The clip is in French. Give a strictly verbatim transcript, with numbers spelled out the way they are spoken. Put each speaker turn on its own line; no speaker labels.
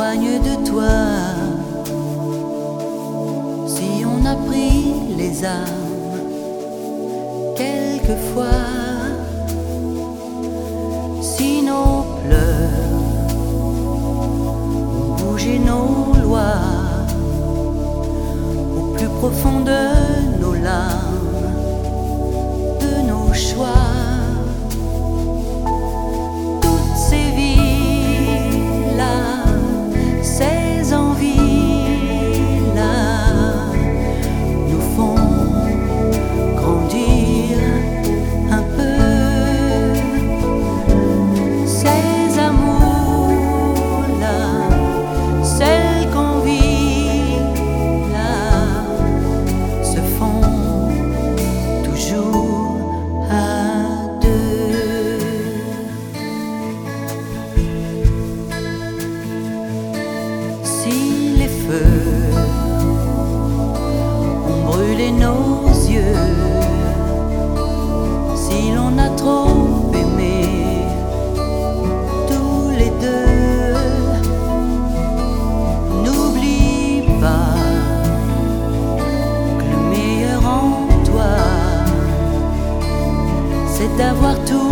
s'éloigne de toi. Si on a pris les armes, quelquefois, si nos pleurs ont bougé nos lois, au plus profond de nos larmes, de nos choix. Si les feux ont brûlé nos yeux, si l'on a trop aimé tous les deux, n'oublie pas que le meilleur en toi, c'est d'avoir tout